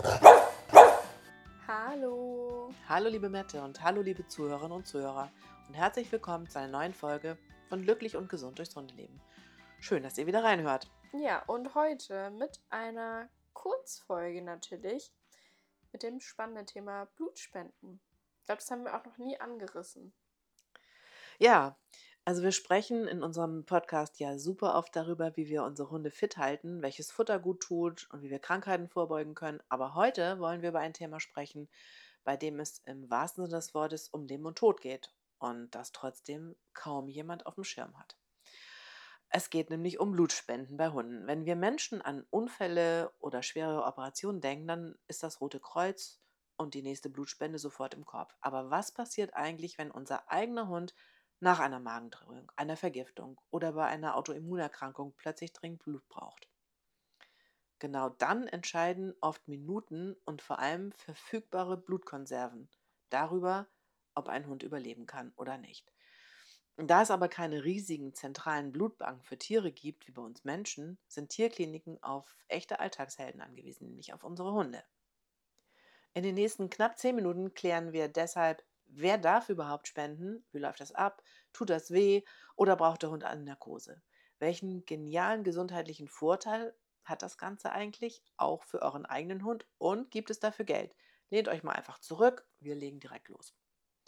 Hallo. Hallo liebe Mette und hallo liebe Zuhörerinnen und Zuhörer und herzlich willkommen zu einer neuen Folge von Glücklich und Gesund durchs Hundeleben. Schön, dass ihr wieder reinhört. Ja, und heute mit einer Kurzfolge natürlich mit dem spannenden Thema Blutspenden. Ich glaube, das haben wir auch noch nie angerissen. Ja, also wir sprechen in unserem Podcast ja super oft darüber, wie wir unsere Hunde fit halten, welches Futter gut tut und wie wir Krankheiten vorbeugen können. Aber heute wollen wir über ein Thema sprechen, bei dem es im wahrsten Sinne des Wortes um Leben und Tod geht und das trotzdem kaum jemand auf dem Schirm hat. Es geht nämlich um Blutspenden bei Hunden. Wenn wir Menschen an Unfälle oder schwere Operationen denken, dann ist das Rote Kreuz und die nächste Blutspende sofort im Kopf. Aber was passiert eigentlich, wenn unser eigener Hund nach einer Magendrehung, einer Vergiftung oder bei einer Autoimmunerkrankung plötzlich dringend Blut braucht? Genau dann entscheiden oft Minuten und vor allem verfügbare Blutkonserven darüber, ob ein Hund überleben kann oder nicht. Da es aber keine riesigen zentralen Blutbanken für Tiere gibt, wie bei uns Menschen, sind Tierkliniken auf echte Alltagshelden angewiesen, nämlich auf unsere Hunde. In den nächsten knapp 10 Minuten klären wir deshalb, wer darf überhaupt spenden, wie läuft das ab, tut das weh oder braucht der Hund eine Narkose? Welchen genialen gesundheitlichen Vorteil hat das Ganze eigentlich, auch für euren eigenen Hund, und gibt es dafür Geld? Lehnt euch mal einfach zurück, wir legen direkt los.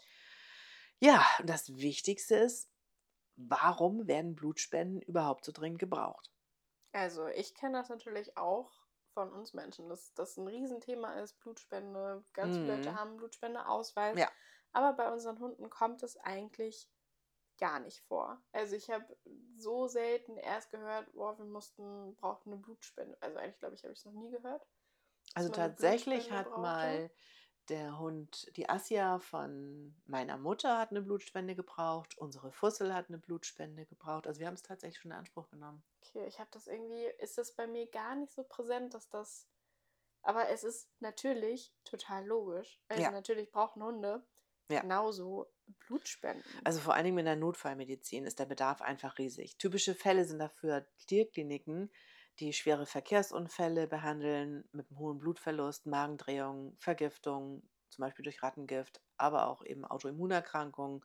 Ja, und das Wichtigste ist, warum werden Blutspenden überhaupt so dringend gebraucht? Also, ich kenne das natürlich auch von uns Menschen, dass das ein Riesenthema ist, Blutspende. Ganz viele Leute Mhm. haben einen Blutspendeausweis. Ja, Aber bei unseren Hunden kommt es eigentlich gar nicht vor. Also ich habe so selten erst gehört, boah, brauchten eine Blutspende. Also eigentlich glaube ich, habe ich es noch nie gehört, dass also man eine tatsächlich Blutspende hat brauchte. mal der Hund, die Assia von meiner Mutter hat eine Blutspende gebraucht, unsere Fussel hat eine Blutspende gebraucht. Also wir haben es tatsächlich schon in Anspruch genommen. Okay, ich habe das irgendwie, ist das bei mir gar nicht so präsent, dass das, aber es ist natürlich total logisch. Also Ja, natürlich brauchen Hunde ja. genauso Blutspenden. Also vor allen Dingen in der Notfallmedizin ist der Bedarf einfach riesig. Typische Fälle sind dafür Tierkliniken, die schwere Verkehrsunfälle behandeln mit einem hohen Blutverlust, Magendrehung, Vergiftung, zum Beispiel durch Rattengift, aber auch eben Autoimmunerkrankungen,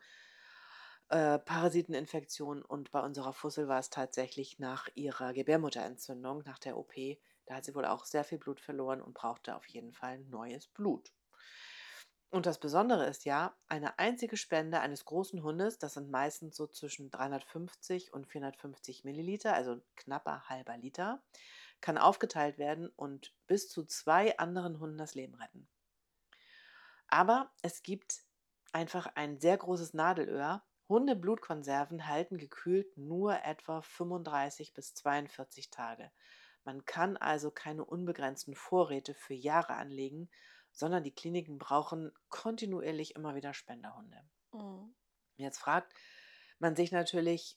Parasiteninfektionen, und bei unserer Fussel war es tatsächlich nach ihrer Gebärmutterentzündung, nach der OP. Da hat sie wohl auch sehr viel Blut verloren und brauchte auf jeden Fall neues Blut. Und das Besondere ist ja, eine einzige Spende eines großen Hundes, das sind meistens so zwischen 350 und 450 Milliliter, also ein knapper halber Liter, kann aufgeteilt werden und bis zu 2 anderen Hunden das Leben retten. Aber es gibt einfach ein sehr großes Nadelöhr. Hundeblutkonserven halten gekühlt nur etwa 35 bis 42 Tage. Man kann also keine unbegrenzten Vorräte für Jahre anlegen, sondern die Kliniken brauchen kontinuierlich immer wieder Spenderhunde. Mhm. Jetzt fragt man sich natürlich,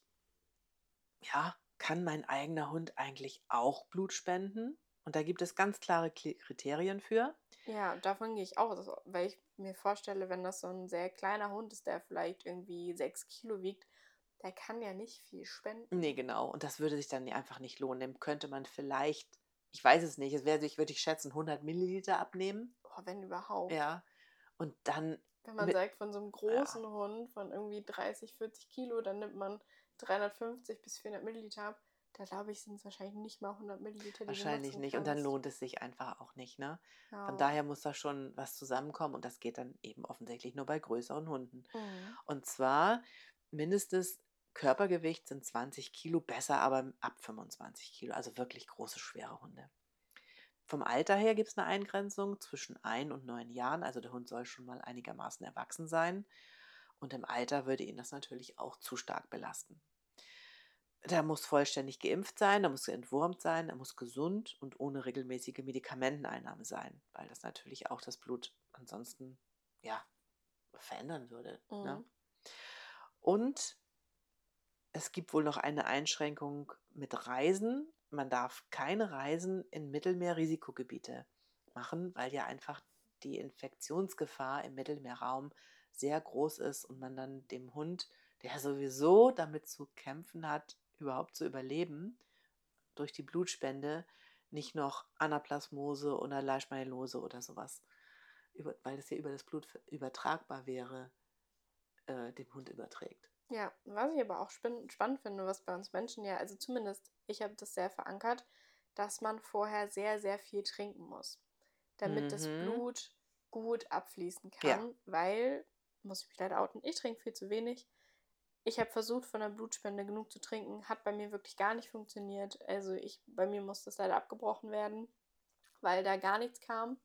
ja, kann mein eigener Hund eigentlich auch Blut spenden? Und da gibt es ganz klare Kriterien für. Ja, davon gehe ich auch aus, weil ich mir vorstelle, wenn das so ein sehr kleiner Hund ist, der vielleicht irgendwie 6 Kilo wiegt, der kann ja nicht viel Ne, spenden. genau. Und das würde sich dann einfach nicht lohnen. Dem könnte man vielleicht, ich weiß es nicht, es wäre, ich würde ich schätzen, 100 Milliliter abnehmen. Oh, wenn überhaupt. Ja. Und dann Wenn man mit, sagt, von so einem ja, großen Hund von irgendwie 30, 40 Kilo, dann nimmt man 350 bis 400 Milliliter ab. Da glaube ich, sind es wahrscheinlich nicht mal 100 Milliliter, die du wahrscheinlich nutzen nicht. Und dann kannst. lohnt es sich einfach auch nicht, ne? Von Ja. daher muss da schon was zusammenkommen und das geht dann eben offensichtlich nur bei größeren Hunden. Mhm. Und zwar mindestens Körpergewicht sind 20 Kilo, besser aber ab 25 Kilo, also wirklich große, schwere Hunde. Vom Alter her gibt es eine Eingrenzung zwischen 1 und 9 Jahren. Also der Hund soll schon mal einigermaßen erwachsen sein. Und im Alter würde ihn das natürlich auch zu stark belasten. Der muss vollständig geimpft sein, der muss entwurmt sein, er muss gesund und ohne regelmäßige Medikamenteneinnahme sein, weil das natürlich auch das Blut ansonsten, ja, verändern würde. Ne? Mhm. Und es gibt wohl noch eine Einschränkung mit Reisen. Man darf keine Reisen in Mittelmeerrisikogebiete machen, weil ja einfach die Infektionsgefahr im Mittelmeerraum sehr groß ist und man dann dem Hund, der sowieso damit zu kämpfen hat, überhaupt zu überleben, durch die Blutspende nicht noch Anaplasmose oder Leishmaniose oder sowas, weil das ja über das Blut übertragbar wäre, dem Hund überträgt. Ja, was ich aber auch spannend finde, was bei uns Menschen ja, also zumindest ich habe das sehr verankert, dass man vorher sehr, sehr viel trinken muss, damit das Mhm. Blut gut abfließen Ja. kann, weil, muss ich mich leider outen, ich trinke viel zu wenig. Ich habe versucht, von der Blutspende genug zu trinken, hat bei mir wirklich gar nicht funktioniert. Also bei mir musste es leider abgebrochen werden, weil da gar nichts kam.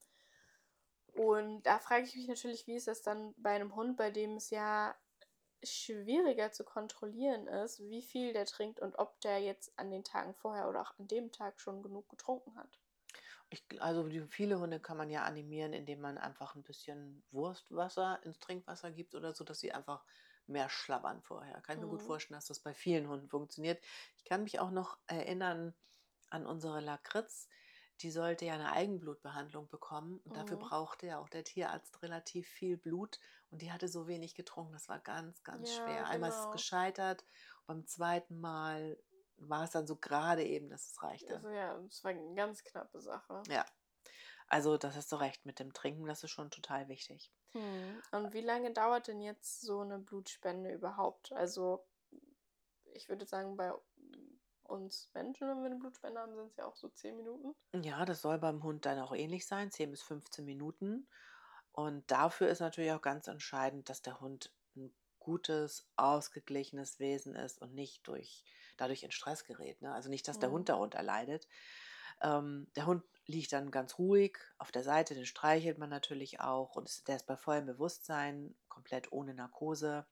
Und da frage ich mich natürlich, wie ist das dann bei einem Hund, bei dem es ja schwieriger zu kontrollieren ist, wie viel der trinkt und ob der jetzt an den Tagen vorher oder auch an dem Tag schon genug getrunken hat. Also viele Hunde kann man ja animieren, indem man einfach ein bisschen Wurstwasser ins Trinkwasser gibt oder so, dass sie einfach mehr schlabbern vorher. Kann ich mir gut Mhm. vorstellen, dass das bei vielen Hunden funktioniert. Ich kann mich auch noch erinnern an unsere Lakritz. Die sollte ja eine Eigenblutbehandlung bekommen und dafür Mhm. brauchte ja auch der Tierarzt relativ viel Blut und die hatte so wenig getrunken. Das war ganz, ganz Ja, schwer. Einmal ist es genau. gescheitert, beim zweiten Mal war es dann so gerade eben, dass es reichte. Also ja, es war eine ganz knappe Sache. Ja. Also, das hast du recht mit dem Trinken, das ist schon total wichtig. Mhm. Und wie lange dauert denn jetzt so eine Blutspende überhaupt? Also ich würde sagen, bei uns Menschen, wenn wir eine Blutspende haben, sind es ja auch so 10 Minuten. Ja, das soll beim Hund dann auch ähnlich sein, 10 bis 15 Minuten. Und dafür ist natürlich auch ganz entscheidend, dass der Hund ein gutes, ausgeglichenes Wesen ist und nicht dadurch in Stress gerät, ne? Also, nicht, dass der Mhm. Hund darunter leidet. Der Hund liegt dann ganz ruhig auf der Seite, den streichelt man natürlich auch und der ist bei vollem Bewusstsein, komplett ohne Narkose.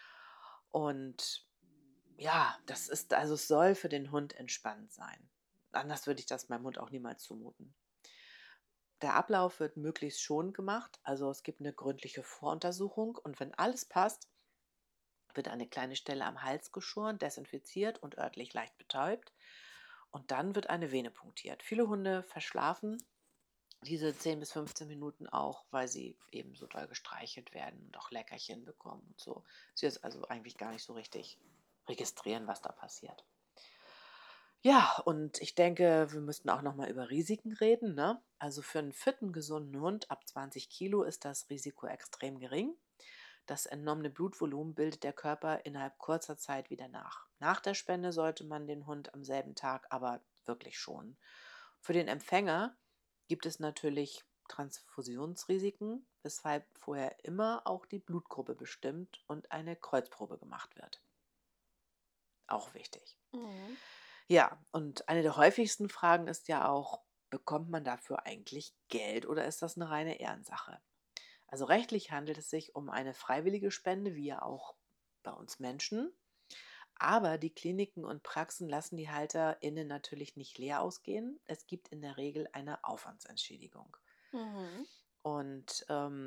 Und ja, es soll für den Hund entspannt sein. Anders würde ich das meinem Hund auch niemals zumuten. Der Ablauf wird möglichst schonend gemacht, also es gibt eine gründliche Voruntersuchung und wenn alles passt, wird eine kleine Stelle am Hals geschoren, desinfiziert und örtlich leicht betäubt und dann wird eine Vene punktiert. Viele Hunde verschlafen diese 10 bis 15 Minuten auch, weil sie eben so doll gestreichelt werden und auch Leckerchen bekommen und so. Sie jetzt also eigentlich gar nicht so richtig registrieren, was da passiert. Ja, und ich denke, wir müssten auch noch mal über Risiken reden, ne? Also für einen fitten, gesunden Hund ab 20 Kilo ist das Risiko extrem gering. Das entnommene Blutvolumen bildet der Körper innerhalb kurzer Zeit wieder nach. Nach der Spende sollte man den Hund am selben Tag aber wirklich schonen. Für den Empfänger gibt es natürlich Transfusionsrisiken, weshalb vorher immer auch die Blutgruppe bestimmt und eine Kreuzprobe gemacht wird. Auch wichtig. Mhm. Ja, und eine der häufigsten Fragen ist ja auch, bekommt man dafür eigentlich Geld oder ist das eine reine Ehrensache? Also rechtlich handelt es sich um eine freiwillige Spende, wie ja auch bei uns Menschen. Aber die Kliniken und Praxen lassen die HalterInnen natürlich nicht leer ausgehen. Es gibt in der Regel eine Aufwandsentschädigung. Mhm. Und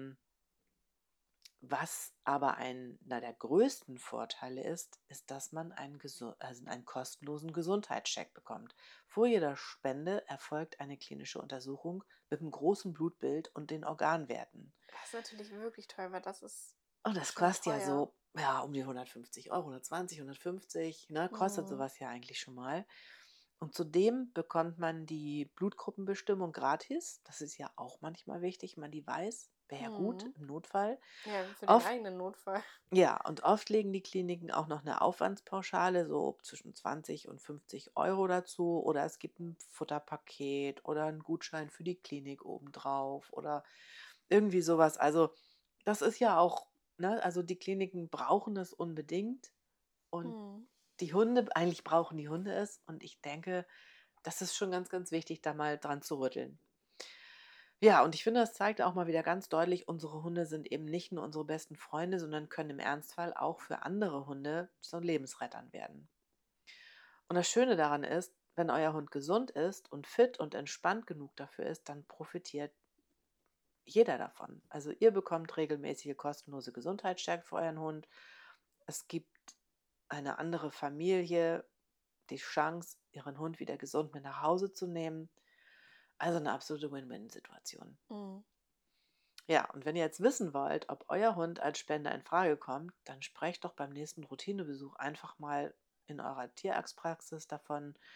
was aber einer der größten Vorteile ist, dass man einen kostenlosen Gesundheitscheck bekommt. Vor jeder Spende erfolgt eine klinische Untersuchung mit einem großen Blutbild und den Organwerten. Das ist natürlich wirklich teuer, weil das ist Und das schon kostet ja teuer. so, ja, um die 150 €, 120, 150, ne, kostet Mhm. sowas ja eigentlich schon mal. Und zudem bekommt man die Blutgruppenbestimmung gratis. Das ist ja auch manchmal wichtig, wenn man die weiß. Wäre ja gut Mhm. im Notfall. Ja, für den Oft eigenen Notfall. Ja, und oft legen die Kliniken auch noch eine Aufwandspauschale, so zwischen 20 und 50 € dazu oder es gibt ein Futterpaket oder einen Gutschein für die Klinik obendrauf oder irgendwie sowas. Also, das ist ja auch, ne, also die Kliniken brauchen es unbedingt und Mhm. eigentlich brauchen die Hunde es und ich denke, das ist schon ganz, ganz wichtig, da mal dran zu rütteln. Ja, und ich finde, das zeigt auch mal wieder ganz deutlich, unsere Hunde sind eben nicht nur unsere besten Freunde, sondern können im Ernstfall auch für andere Hunde zu Lebensrettern werden. Und das Schöne daran ist, wenn euer Hund gesund ist und fit und entspannt genug dafür ist, dann profitiert jeder davon. Also ihr bekommt regelmäßige kostenlose Gesundheitschecks für euren Hund. Es gibt eine andere Familie die Chance, ihren Hund wieder gesund mit nach Hause zu nehmen. Also eine absolute Win-Win-Situation. Mhm. Ja, und wenn ihr jetzt wissen wollt, ob euer Hund als Spender in Frage kommt, dann sprecht doch beim nächsten Routinebesuch einfach mal in eurer Tierarztpraxis davon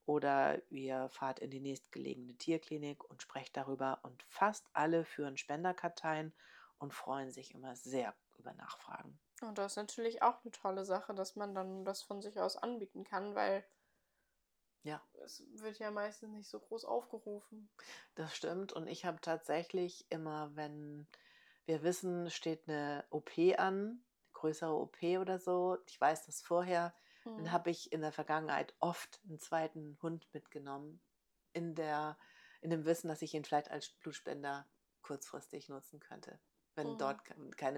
oder ihr fahrt in die nächstgelegene Tierklinik und sprecht darüber. Und fast alle führen Spenderkarteien und freuen sich immer sehr über Nachfragen. Und das ist natürlich auch eine tolle Sache, dass man dann das von sich aus anbieten kann, weil Ja, es wird ja meistens nicht so groß aufgerufen. das stimmt. Und ich habe tatsächlich immer, wenn wir wissen, steht eine OP an, größere OP oder so, ich weiß das vorher, dann Mhm. habe ich in der Vergangenheit oft einen zweiten Hund mitgenommen, in der, in dem Wissen, dass ich ihn vielleicht als Blutspender kurzfristig nutzen könnte, wenn Mhm. dort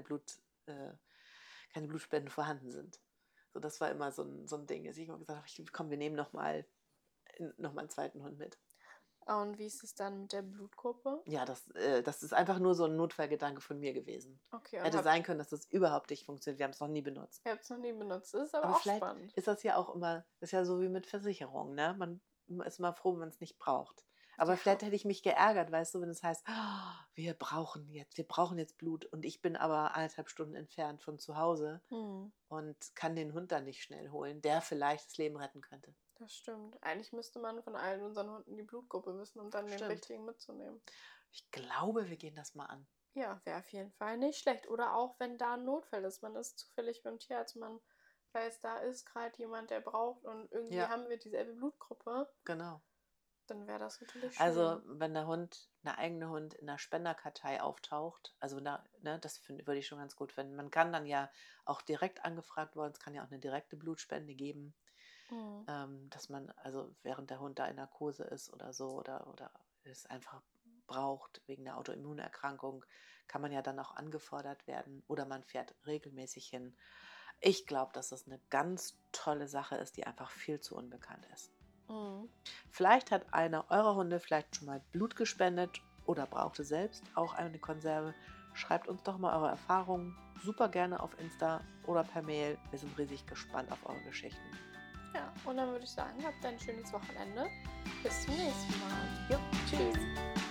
keine Blutspenden vorhanden sind. So, das war immer so ein Ding, dass ich immer gesagt habe, komm, wir nehmen noch mal einen zweiten Hund mit. Und wie ist es dann mit der Blutgruppe? Ja, das ist einfach nur so ein Notfallgedanke von mir gewesen. Okay, und Hätte sein können, dass das überhaupt nicht funktioniert. Wir haben es noch nie benutzt. ihr habt es noch nie benutzt. Das ist aber Aber auch vielleicht spannend. ist das ja auch immer, das ist ja so wie mit Versicherungen, ne? Man ist immer froh, wenn man es nicht braucht. Aber Ja. vielleicht hätte ich mich geärgert, weißt du, wenn es heißt: wir brauchen jetzt Blut und ich bin aber 1,5 Stunden entfernt von zu Hause Mhm. und kann den Hund dann nicht schnell holen, der vielleicht das Leben retten könnte. Das stimmt. Eigentlich müsste man von allen unseren Hunden die Blutgruppe wissen, um dann den Stimmt. richtigen mitzunehmen. Ich glaube, wir gehen das mal an. Ja, wäre auf jeden Fall nicht schlecht. Oder auch, wenn da ein Notfall ist. Man ist zufällig beim Tierarzt, man weiß, da ist gerade jemand, der braucht und irgendwie Ja, haben wir dieselbe Blutgruppe, genau. dann wäre das natürlich Also, schön. wenn der eigene Hund in der Spenderkartei auftaucht, also das würde ich schon ganz gut finden. Man kann dann ja auch direkt angefragt worden, es kann ja auch eine direkte Blutspende geben, Mhm. dass man, also während der Hund da in Narkose ist oder so oder es einfach braucht wegen der Autoimmunerkrankung, kann man ja dann auch angefordert werden oder man fährt regelmäßig hin. Ich glaube, dass das eine ganz tolle Sache ist, die einfach viel zu unbekannt ist. Mhm. Vielleicht hat einer eurer Hunde vielleicht schon mal Blut gespendet oder brauchte selbst auch eine Konserve. Schreibt uns doch mal eure Erfahrungen super gerne auf Insta oder per Mail. Wir sind riesig gespannt auf eure Geschichten. Ja, und dann würde ich sagen, habt ein schönes Wochenende. Bis zum nächsten Mal. Jo, Tschüss.